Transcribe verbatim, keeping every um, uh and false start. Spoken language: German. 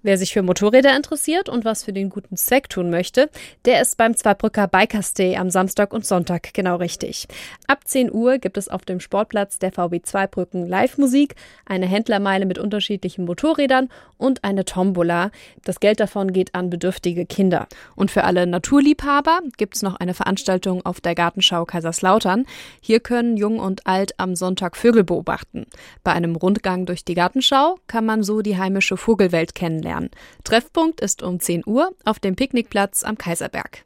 Wer sich für Motorräder interessiert und was für den guten Zweck tun möchte, der ist beim Zweibrücker Bikers Day am Samstag und Sonntag genau richtig. Ab zehn Uhr gibt es auf dem Sportplatz der V W Zweibrücken Live-Musik, eine Händlermeile mit unterschiedlichen Motorrädern und eine Tombola. Das Geld davon geht an bedürftige Kinder. Und für alle Naturliebhaber gibt es noch eine Veranstaltung auf der Gartenschau Kaiserslautern. Hier können Jung und Alt am Sonntag Vögel beobachten. Bei einem Rundgang durch die Gartenschau kann man so die heimische Vogelwelt kennenlernen. Treffpunkt ist um zehn Uhr auf dem Picknickplatz am Kaiserberg.